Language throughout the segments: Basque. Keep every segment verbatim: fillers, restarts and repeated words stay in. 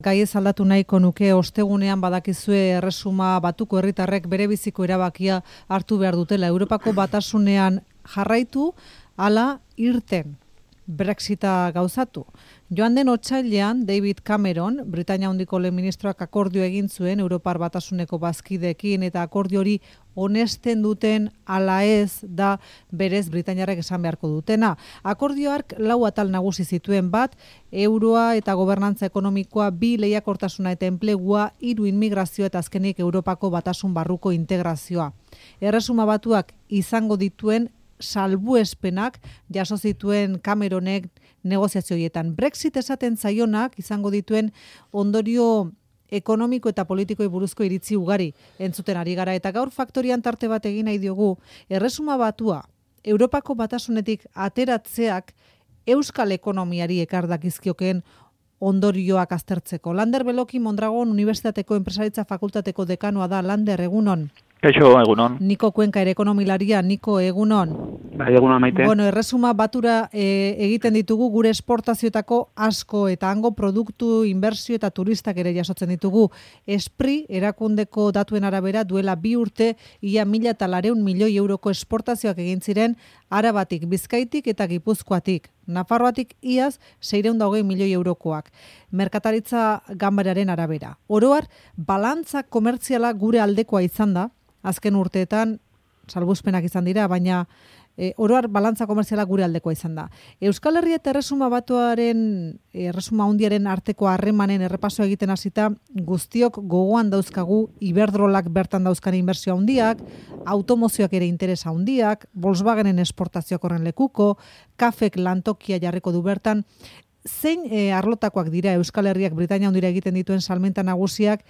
Gai ez aldatu nahiko nuke ostegunean badakizue erresuma batuko herritarrek bere biziko erabakia hartu behar dutela. Europako batasunean jarraitu, ala irten. Brexita gauzatu. Joan den otsailean David Cameron, Britainia Handiko lehen ministroak akordio egin zuen Europar Batasuneko bazkideekin eta akordio hori onesten duten ala ez da berez Britainiarrek esan beharko dutena. Akordioak lau atal nagusi zituen bat, euroa eta gobernantza ekonomikoa, bi lehiakortasuna eta enplegua, hiru inmigrazioa eta azkenik Europako Batasun barruko integrazioa. Erresuma Batuak izango dituen salbuespenak jaso zituen Cameronek negoziazioietan. Brexit esaten zaionak izango dituen ondorio ekonomiko eta politikoi buruzko iritzi ugari entzuten ari gara. Eta gaur faktorian tarte bat egin nahi diogu, Erresuma Batua Europako Batasunetik ateratzeak euskal ekonomiari ekar dakizkioken ondorioak aztertzeko. Lander Beloki Mondragon Unibertsitateko Enpresaritza Fakultateko dekanoa da. Lander, egunon. Kaixo, egunon. Niko Kuenka ere ekonomilaria. Niko, egunon. Bai, egunon maite. Bueno, Erresuma Batura e, egiten ditugu gure esportazioetako asko eta hango produktu, inbertsio eta turistak ere jasotzen ditugu. Espri erakundeko datuen arabera duela bi urte ia mila eta lareun milioi euroko esportazioak egin ziren Arabatik, Bizkaitik eta Gipuzkoatik. Nafarroatik iaz seiehun eta hogei milioi eurokoak. Merkataritza ganbararen arabera. Oroar, balantza komertziala gure aldekoa izan da, azken urteetan, salbuespenak izan dira, baina e, oroar balantza komertziala gure aldekoa izan da. Euskal Herria eta Erresuma Batuaren, Erresuma Handiaren arteko harremanen errepaso egiten hasita, guztiok gogoan dauzkagu Iberdrolak bertan dauzkan inbertsio handiak, automozioak ere interesa handiak, Volkswagenen esportazioak horren lekuko, Kafek lantokia jarriko du bertan. Zein e, arlotakoak dira Euskal Herriak Britainia Handira egiten dituen salmenta nagusiak,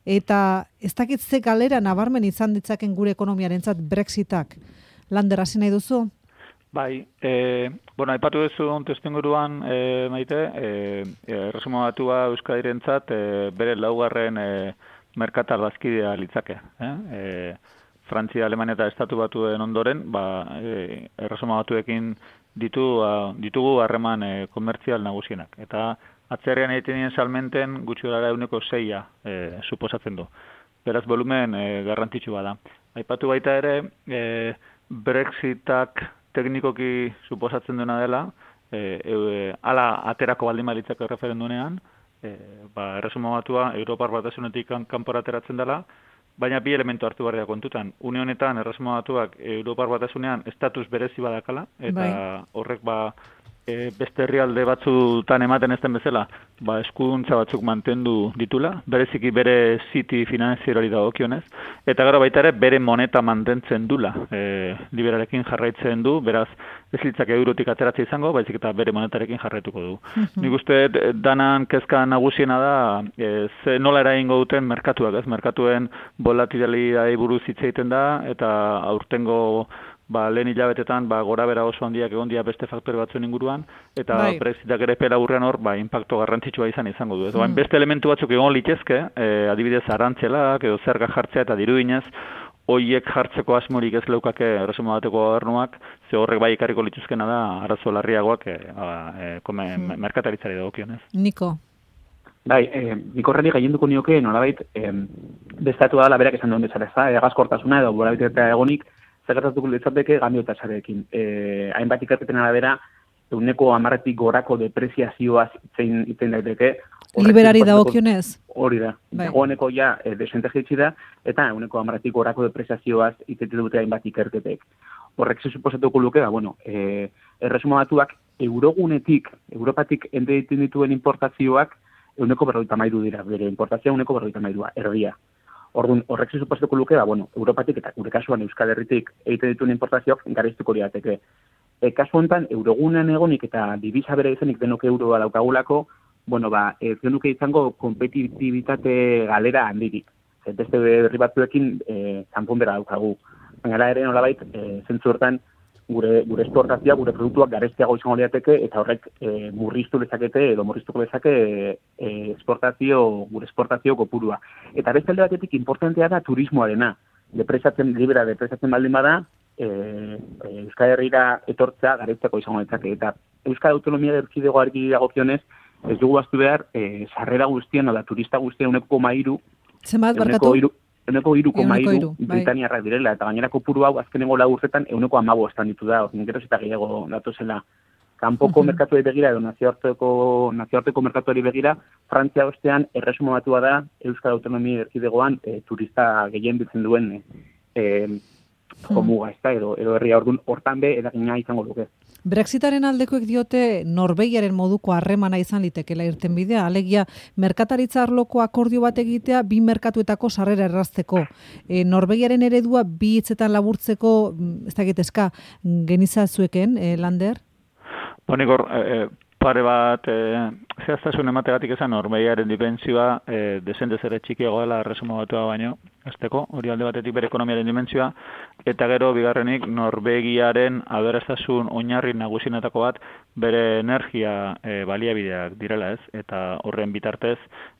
eta ez dakit ze galera nabarmen izan ditzaken gure ekonomiarentzat Brexitak. Lander, hasi nahi duzu? Bai, e, bueno, aipatu duzu testuinguruan, e, maite, e, Erresuma Batua Euskadirentzat e, bere laugarren e, merkatal bazkidea litzake. Eh? E, Frantzia, Alemania eta Estatu Batuen ondoren, ba, e, Erresuma Batuekin ditu, a, ditugu harreman e, komertzial nagusienak. Eta atzerrian egiten dien salmenten gutxi gara euneko seia e, suposatzen du. Beraz, volumen e, garrantzitsu bada. Aipatu baita ere, e, Brexitak teknikoki suposatzen duena dela, e, e, ala aterako baldin balitzako referendunean, e, ba, Erresuma Batua Europar Batasunetik kanpora ateratzen dela, baina bi elementu hartu barria kontutan. Une honetan, Erresuma Batuak Europar Batasunean estatus berezi badakala, eta bai. Horrek ba, e, beste herrialde batzutan ematen ez den bezala, ba, eskuduntza batzuk mantendu ditula, bereziki bere ziti finanzierori dagokionez, eta gero baita ere bere moneta mantentzen dula, e, liberarekin jarraitzen du, beraz ez litzake eurotik ateratzea izango, baizik eta bere monetarekin jarraituko du. Mm-hmm. Nik uste danan kezka nagusiena da, e, ze nola eraingo duten merkatuak, ez? Merkatuen volatilitateari buruz hitz egiten da, eta aurtengo ba, lehen hilabetetan ba, gora bera oso handiak egon dira beste faktore batzuen inguruan, eta bai. Brexitak ere pela urrean hor, ba, impacto garrantzitsua izan izango du. Ez, mm. Beste elementu batzuk egon litezke, eh, adibidez arantzelak edo zerga jartzea eta diruinez, hoiek jartzeko asmorik ez leukake Erresuma Batuko gobernuak, ze horrek bai ikarriko lituzkena da arazo larriagoak e, e, kome, mm. merkataritzari dagokionez. Niko. Bai, eh, nik horreni gaienduko nioke, nolabait, eh, bestatu da berak esan duen bezala, ez da, egazkortasuna edo borabit eta egonik, zagartatuko litzateke gambio tasarekin. Eh, hainbat ikerketen arabera, euneko hamarretik gorako depreziazioaz itzen, itzen daiteke. Liberari dagokionez? Hori da. Bai. Dagoeneko ja e, desente jaitsi da, eta euneko hamarretik gorako depreziazioaz itzen dute hainbat ikerketek. Horrek ze suposatuko luke, ba, bueno, e, Erresuma Batuak eurogunetik, Europatik endeiten dituen importazioak euneko berrogeita hamairu dira, bere importazioa euneko berrogeita hamairua, erdia. Orduan, horrek ze suposatuko luke, ba, bueno, Europatik eta gure kasuan Euskal Herritik egiten dituen importazioak gareztuko lirateke. E, kasu honetan, eurogunean egonik eta divisa bere izanik denok euroa daukagulako, bueno, ba, ez genuke izango kompetitibitate galera handirik. Beste berri batzuekin e, zanpondera daukagu. Baina ere nolabait, e, zentzu hortan, gure, gure esportazioa, gure produktuak gareztiago izango lirateke, eta horrek e, murriztu lezakete, edo murriztuko lezake e, esportazio, gure esportazio kopurua. Eta beste alde batetik importantea da turismoarena. Depresatzen, libera depresatzen baldin bada, e, e, Euskal Herrira etortzea gareztiago izango litzake. Eta Euskal Autonomia Erkidegoari dagokionez, ez dugu baztu behar, e, sarrera guztien, da turista guztien uneko mairu, zenbat barkatu? Euneko iru koma iru bai. Britaniarrak direla, eta gainerako puru hau azkenengo lau urtetan euneko amago estan ditu da, geroz eta gehiago datuzela. Kanpoko uh-huh. merkatuari begira edo nazioarteko, nazioarteko merkatuari begira, Frantzia ostean erresuma batua da Euskal Autonomia Erkidegoan e, turista gehien biltzen duen e, e, jomuga, ez da, edo, edo herria orduan hortan be eragina izango duke. Brexitaren aldekoek diote Norvegiaren moduko harremana izan litekela irtenbidea, alegia merkataritza arloko akordio bat egitea bi merkatuetako sarrera errazteko. E, Norvegiaren eredua bi hitzetan laburtzeko, ez dakit eska, genizazueken, e, Lander? Bonikor, e, pare bat, e, zehaztasun emategatik esan Norvegiaren dimentsioa e, desendez ere txikiagoa dela erresuma batua baino, azteko, hori alde batetik bere ekonomiaren dimentsioa, eta gero bigarrenik Norvegiaren aberastasun oinarri nagusienetako bat bere energia e, baliabideak direla ez, eta horren bitartez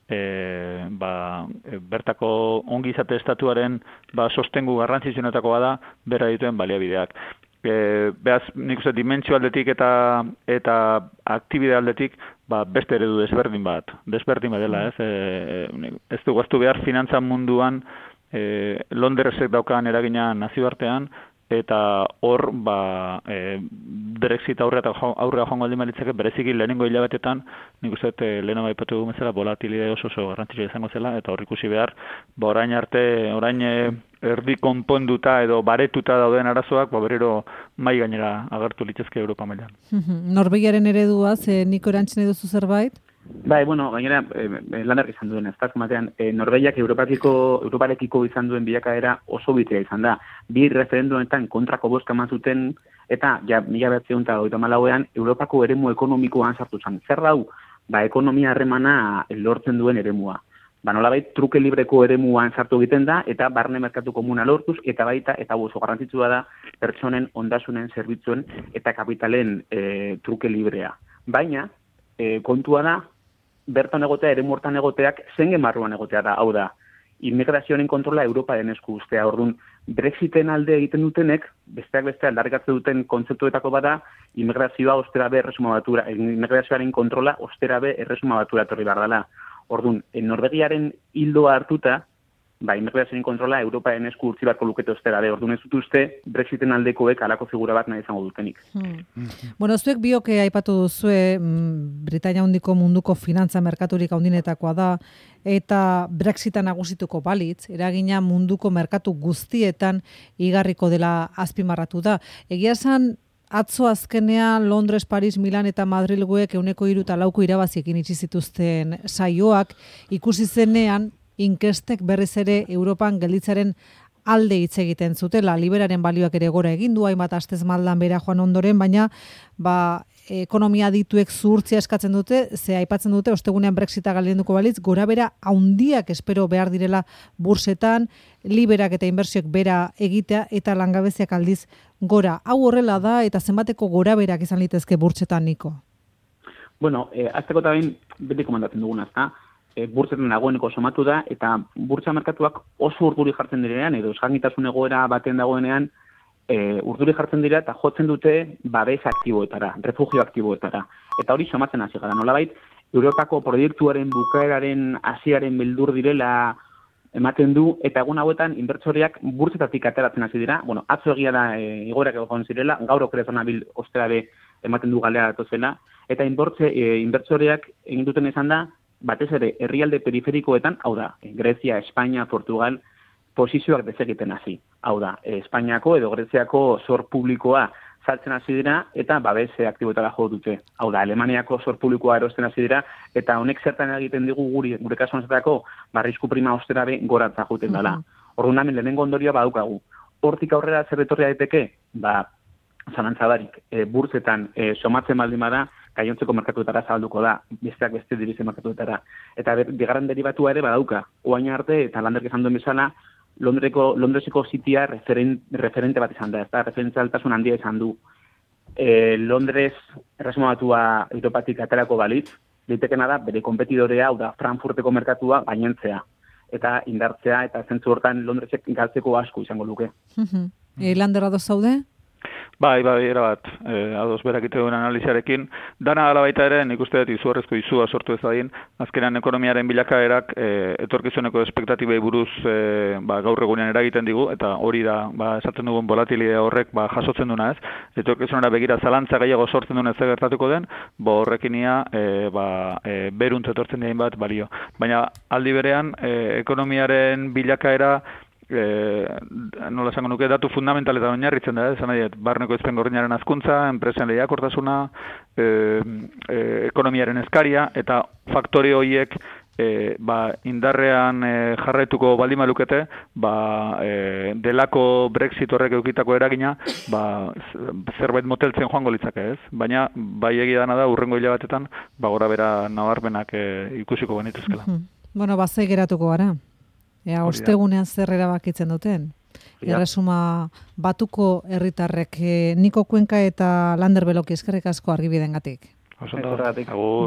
e, ba, e, bertako ongizate estatuaren ba, sostengu garrantzitsuenetakoa da bera dituen baliabideak. E, behaz, nik uste, dimentsio aldetik eta eta aktibide aldetik ba, beste eredu desberdin bat, desberdin bat dela, ez? E, ez du gaztu behar finantza munduan e, Londresek daukan eragina nazioartean, eta hor ba, e, Brexit aurrea aurrea joango aldi malitzake bereziki lehenengo hilabetetan, nik uste e, lehena baipatu dugu bezala volatilidade oso oso garrantzitsua izango zela, eta hor ikusi behar, ba, orain arte, orain e, erdi konponduta edo baretuta dauden arazoak, ba, berero mai gainera agertu litzezke Europa mailan. Norvegiaren eredua, ze Niko erantzine duzu zerbait? Bai, bueno, gainera, e, lanak izan duen, ez da, batean, e, Norvegiak Europatiko, Europarekiko izan duen bilakaera oso bitea izan da. Bi referendumetan kontrako bozka eman zuten, eta, ja, mila behatziehun eta hogeita hamalauean, Europako eremu ekonomikoan sartu zen. Zer dau? Ba, ekonomia harremana lortzen duen eremua. Ba, nolabait, truke libreko eremuan sartu egiten da, eta barne merkatu komuna lortuz, eta baita, eta oso garrantzitsua da, pertsonen, ondasunen, zerbitzuen, eta kapitalen e, truke librea. Baina, e, kontua da, bertan egotea, eremu hortan egoteak, zengen barruan egotea da, hau da, immigrazioaren kontrola Europaren esku ustea, orduan, Brexiten alde egiten dutenek, besteak beste aldarrikatzen duten kontzeptuetako bada, immigrazioa ostera be erresuma batura, immigrazioaren kontrola ostera be erresuma batura etorri behar dela. Orduan, Norvegiaren hildoa hartuta, ba, immigrazioaren kontrola Europaren esku utzi beharko lukete ostera be. Orduan ez dut uste Brexiten aldekoek alako figura bat nahi izango dutenik. Hmm. Bueno, zuek bioke aipatu duzue, mm, Britainia handiko munduko finantza merkaturik handinetakoa da, eta Brexita nagusituko balitz, eragina munduko merkatu guztietan igarriko dela azpimarratu da. Egia esan, atzo azkenean Londres, Paris, Milan eta Madrilguek euneko hiru eta lauko irabaziekin itxi zituzten saioak, ikusi zenean inkestek berriz ere Europan gelditzaren alde hitz egiten zutela, liberaren balioak ere gora egin du, hainbat astez maldan bera joan ondoren, baina ba, ekonomia dituek zuhurtzia eskatzen dute, ze aipatzen dute, ostegunean Brexita galdenduko balitz, gora bera haundiak espero behar direla bursetan, liberak eta inbertsioek bera egitea, eta langabeziak aldiz gora. Hau horrela da, eta zenbateko gora berak izan litezke burtsetan, Niko? Bueno, eh, azteko eta bain, beti komandatzen duguna, ezta? E, burtsetan dagoeneko somatu da, eta burtsa merkatuak oso urduri jartzen direnean, edo esgangitasun egoera baten dagoenean, e, urduri jartzen dira eta jotzen dute babes aktiboetara, refugio aktiboetara. Eta hori somatzen hasi gara, nolabait, Europako proiektuaren bukaeraren hasiaren beldur direla ematen du, eta egun hauetan inbertsoreak burtsetatik ateratzen hasi dira. Bueno, atzo egia da e, igoerak egon zirela, gaur okerezona bil ostera be ematen du galea datozela, eta inbertze, e, inbertsoreak egin duten izan da, batez ere, herrialde periferikoetan, hau da, Grezia, Espainia, Portugal, posizioak desegiten hasi. Hau da, Espainiako edo Greziako zor publikoa saltzen hasi dira, eta babese aktiboetara jo dute. Hau da, Alemaniako zor publikoa erosten hasi dira, eta honek zertan egiten digu guri, gure kasuan zertako, barrizku prima ostera be goratza juten dela. Orduan hemen lehenengo ondorioa badaukagu. Hortik aurrera zer etorri daiteke, ba, zalantzabarik, e, burtsetan e, somatzen baldin bada, gainontzeko merkatuetara zabalduko da, besteak beste dirize merkatuetara. Eta bigarren deribatua ere badauka. Oain arte, eta Landerk esan duen bezala, Londreko, Londreseko zitia referen, referente bat izan da, ez da, referentzialtasun handia izan du. E, Londres erresuma batua Europatik aterako balitz, litekena da, bere konpetidorea, hau da, Frankfurteko merkatua gainentzea. Eta indartzea, eta zentzu hortan Londresek galtzeko asko izango luke. E, Landerra doz zaude? Bai, bai, erabat, eh, ados berak ite duen analiziarekin. Dana ala baita ere, nik uste dut izugarrizko izua sortu ez dadin, azkenan ekonomiaren bilakaerak eh, etorkizuneko espektatibei buruz eh, ba, gaur egunean eragiten digu, eta hori da, ba, esaten dugun volatilidea horrek ba, jasotzen duna ez, etorkizunera begira zalantza gehiago sortzen duen ez gertatuko den, bo horrekin ia, eh, ba, eh, beruntz etortzen dien bat balio. Baina aldi berean, eh, ekonomiaren bilakaera, Eh, nola esango nuke, datu fundamentaletan oinarritzen da, esan nahi, barneko ezpen gordinaren hazkuntza, enpresen lehiakortasuna, eh, eh, ekonomiaren eskaria, eta faktore horiek eh, ba, indarrean eh, jarraituko baldin malukete, ba, eh, delako Brexit horrek eukitako eragina, ba, zerbait moteltzen joango litzake ez, baina bai egia dana da, urrengo hilabatetan, ba, gora bera nabarmenak eh, ikusiko genituzkela. Mm-hmm. Bueno, ba, ze geratuko gara. Ea, ostegunean zer erabakitzen duten. Ja. Erresuma batuko herritarrek, Niko Kuenka eta Lander Beloki eskerrik asko argibidengatik. Oso ondo, agur.